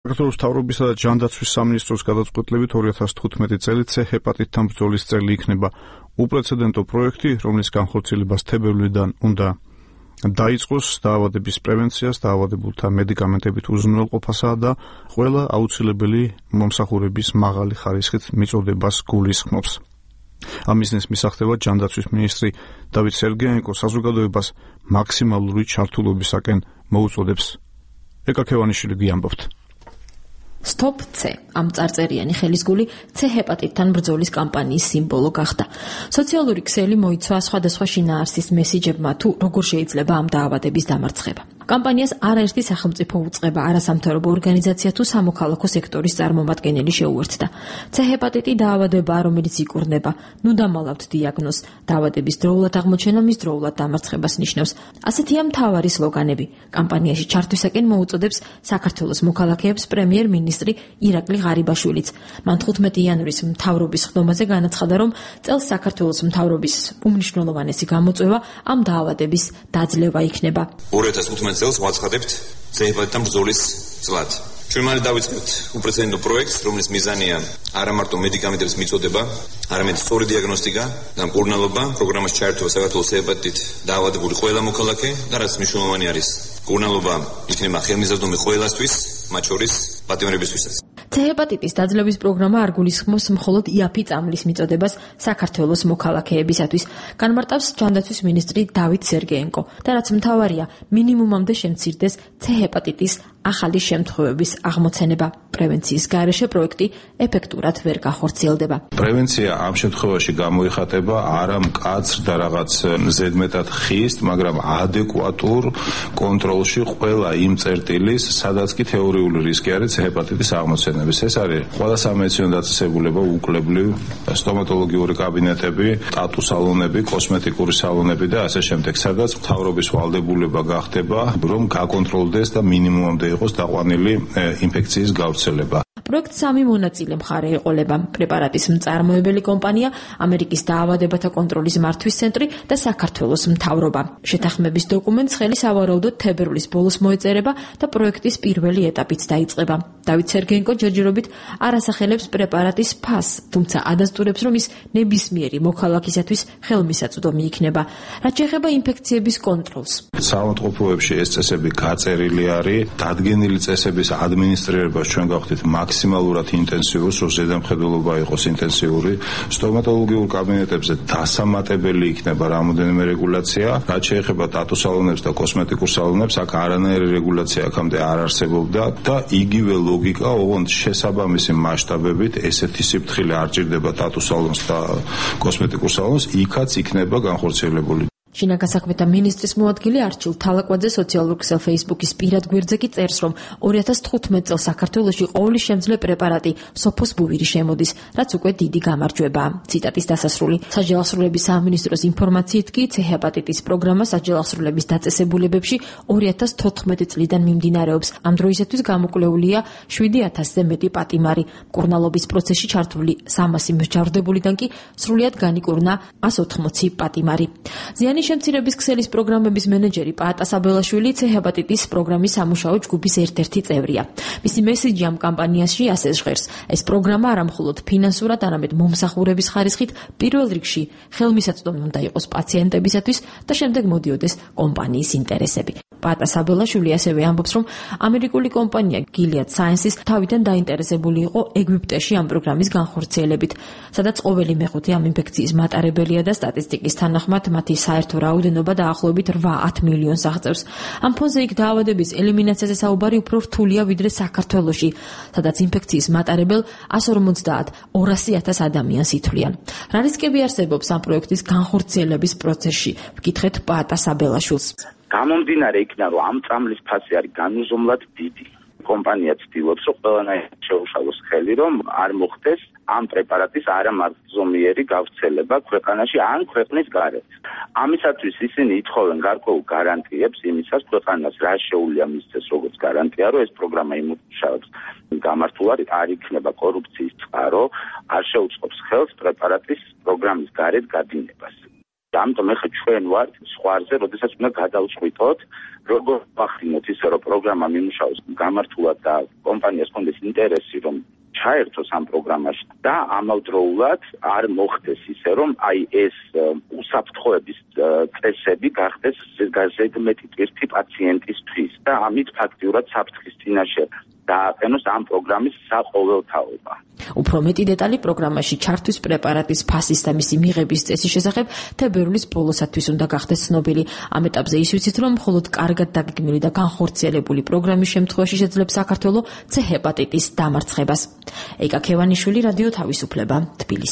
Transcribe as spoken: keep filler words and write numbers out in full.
საქართველოს მთავრობისა და ჯანდაცვის სამინისტროს გადაწყვეტილებით ორი ათას თხუთმეტი წელი C ჰეპატიტთან ბრძოლის წელი იქნება უპრეცედენტო პროექტი, რომლის განხორციელებას თებერვლიდან უნდა დაიწყოს დაავადების პრევენციას, დაავადებულთა მედიკამენტებით უზრუნველყოფასა და ყველა აუცილებელი მომსახურების მაღალი ხარისხით მიწოდებას გულისხმობს. ამ მიზნის მისაღებად ჯანდაცვის მინისტრი დავით სერგეენკო საზოგადოებას მაქსიმალური ჩართულობისაკენ მოუწოდებს. ეკა ქევანიშვილი გვიამბობთ. Stop C ამ წარწერიანი ხელისგული C ჰეპატიტთან ბრძოლის კამპანიის სიმბოლო გახდა. სოციალური ქსელი მოიცვა სხვადასხვა შინაარსის მესიჯებმა თუ როგორ შეიძლება ამ დაავადების დამარცხება. კამპანიას არაერთი სახელმწიფო უწყება, არასამთავრობო ორგანიზაცია თუ სამოქალაქო სექტორის წარმომადგენელი შეუერთდა. C ჰეპატიტი დაავადებაა, რომელიც იკურნება. ნუ დამალავთ დიაგნოზს. დაავადების დროულად აღმოჩენა მის დროულად დამარცხებას ნიშნავს. ასეთია მთავარი სლოგანები. კამპანიაში ჩართვისაკენ მოუწოდებს საქართველოს მოქალაქეებს პრემიერ-მინისტრი ირაკლი ღარიბაშვილიც. მან თხუთმეტი იანვრის მთავრობის ხდომაზე განაცხადა, რომ წელს საქართველოს მთავრობის უმნიშვნელოვანესი გამოწვევა ამ დაავადების დაძლევა იქნება. ორი ათას თხუთმეტი წელს ვაცხადებთ C ჰეპატიტთან ბრძოლის წლად. ჩვენ მალე დავიწყებთ უპრეცედენტო პროექტს, რომლის მიზანია არა მარტო მედიკამენტების მიწოდება, არამედ სწორი დიაგნოსტიკა და მკურნალობა, პროგრამაში ჩაერთვა საქართველოს C ჰეპატიტით დაავადებული ყველა მოქალაქე და რაც მნიშვნელოვანი არის, მკურნალობა იქნება ხელმისაწვდომი ყველასთვის, მათ შორის პატიმრებისთვისაც. C ჰეპატიტის დაძლევის პროგრამა არ გულისხმობს მხოლოდ იაფი წამლის მიწოდებას საქართველოს მოქალაქეებისათვის, განმარტავს ჯანდაცვის მინისტრი დავით სერგეენკო და რაც მთავარია, მინიმუმამდე შემცირდეს C ჰეპატიტის ახალი შემთხვევების აღმოცენება. პრევენციის გარეშე პროექტი ეფექტურად ვერ გახორციელდება. პრევენცია ამ შემთხვევაში გამოიხატება არა მკაცრ და რაღაც ზედმეტად ხისტ, მაგრამ ადეკვატურ კონტროლში ყველა იმ წერტილის, სადაც კი თეორიული რისკი არის C ჰეპატიტის აღმოცენების. ეს არის ყველა სამედიცინო დაწესებულება, უკლებლივ, სტომატოლოგიური კაბინეტები, ტატუ სალონები, კოსმეტიკური სალონები და ასე შემდეგ, სადაც მთავრობის ვალდებულება გახდება, რომ გაკონტროლდეს და მინიმუმამდე იყოს დაყვანილი ინფექციის გავრცელება. პროექტს სამი მონაწილე მხარე ეყოლება: პრეპარატის მწარმოებელი კომპანია, ამერიკის დაავადებათა კონტროლის მართვის ცენტრი და საქართველოს მთავრობა. შეთანხმების დოკუმენტს ხელი სავარაუდოდ თებერვლის ბოლოს მოეწერება და პროექტის პირველი ეტაპიც დაიწყება. დავით სერგეენკო ჯერჯერობით არ ასახელებს პრეპარატის ფასს, თუმცა ადასტურებს, რომ ის ნებისმიერი მოქალაქისათვის ხელმისაწვდომი იქნება. რაც შეეხება ინფექციების კონტროლს. საავადმყოფოებში ეს წესები გაწერილი არის, დადგენილი წესების ადმინისტრირებას ჩვენ გავხდით მაქსიმალურად ინტენსიურს, რომ ზედამხედველობა იყოს ინტენსიური. სტომატოლოგიურ კაბინეტებზე დასამატებელი იქნება რამოდენიმე რეგულაცია. რაც შეეხება ტატუ სალონებს და კოსმეტიკურ სალონებს, აქ არანაირი რეგულაცია აქამდე არ არსებობდა და იგივე ლოგიკა, ოღონდ შესაბამისი მასშტაბებით ესეთი სიფრთხილე არ ჭირდება ტატუ სალონს და კოსმეტიკურ სალონს, იქაც იქნება განხორციელებული. შინაგან საქმეთა მინისტრის მოადგილე არჩილ თალაკვაძე სოციალურ ქსელ Facebook-ის პირად გვერდზე კი წერს, რომ ორი ათას თხუთმეტი წელს საქართველოში ყოველი შემძლე პრეპარატი სოფოსბუვირი შემოდის, რაც უკვე დიდი გამარჯვებაა. ციტატის დასასრული. საჯელახსრულების სამინისტროს ინფორმაციით კი C ჰეპატიტის პროგრამა საჯელახსრულების დაწესებულებებში ორი ათას თოთხმეტი წლიდან მიმდინარეობს. ამ დროისათვის გამოკვლეულია შვიდი ათასზე მეტი პატიმარი. მკურნალობის პროცესში ჩართული სამასი მსჯავრდებულიდან კი სრულიად განიკურნა ას ოთხმოცი პატიმარი. ზიანი შემცირების ქსელის პროგრამების მენეჯერი პაატა საბელაშვილი C ჰეპატიტის პროგრამის სამუშაო ჯგუფის ერთ-ერთი წევრია. მისი მესიჯი ამ კამპანიაში ასე ჟღერს: ეს პროგრამა არა მხოლოდ ფინანსურად, არამედ მომსახურების ხარისხით პირველ რიგში ხელმისაწვდომი უნდა იყოს პაციენტებისათვის და შემდეგ მოდიოდეს კომპანიის ინტერესები. პაატა საბელაშვილი ასევე ამბობს, რომ ამერიკული კომპანია Gilead Sciences თავიდან დაინტერესებული იყო ეგვიპტეში ამ პროგრამის განხორციელებით, სადაც ყოველი მეხუთე ამ ინფექციის მატარებელია და სტატისტიკის თანახმად მათი საერთო რაოდენობა დაახლოებით რვა-ათ მილიონს აღწევს. ამ ფონზე იქ დაავადების ელიმინაციაზე საუბარი უფრო რთულია ვიდრე საქართველოში, სადაც ინფექციის მატარებელ ას ორმოცდაათ ორასი ათას ადამიანს ითვლიან. რა რისკები არსებობს ამ პროექტის განხორციელების პროცესში? ვკითხეთ პაატა საბელაშვილს. გამომდინარე იქნა, რომ ამ წამლის ფასი არის განუზომლად დიდი. კომპანია ცდილობს, რომ ყველანაირად შეუშალოს ხელი, რომ არ მოხდეს ამ პრეპარატის არამარცომიერი გავრცელება ქვეყანაში ან ქვეყნის გარეთ. ამისათვის ისინი ითხოვენ გარკვეულ გარანტიებს იმისას, ქვეყანას რა შეუძლია მისცეს როგორც გარანტია, რომ ეს პროგრამა იმუშავებს გამართულად, არ იქნება კორუფციის წყარო, არ შეუწყობს ხელს პრეპარატის პროგრამის გარეთ გადინებას. ამიტომ ეხლა ჩვენ ვართ სხვაზე, როდესაც უნდა გადავწყვიტოთ, როგორ ვახდინოთ ისე, რომ პროგრამა მიმუშაოს გამართულად და კომპანიას კონდეს ინტერესი, რომ ჩაერთოს ამ პროგრამაში და ამავდროულად არ მოხდეს ისე, რომ აი ეს უსაფრთხოების წესები გახდეს ზედმეტი ტვირთი პაციენტისთვის და ამით ფაქტიურად საფრთხის წინაშე დააყენოს ამ პროგრამის საყოველთაობა. უფრო მეტი დეტალი პროგრამაში ჩართვის პრეპარატის ფასის და მისი მიღების წესის შესახებ თებერვლის ბოლოსათვის უნდა გახდეს ცნობილი. ამ ეტაპზე ის ვიცით, რომ მხოლოდ კარგად დაგეგმილი და განხორციელებული პროგრამის შემთხვევაში შეძლებს საქართველო C ჰეპატიტის დამარცხებას. ეკა ქევანიშვილი, რადიო თავისუფლება, თბილისი.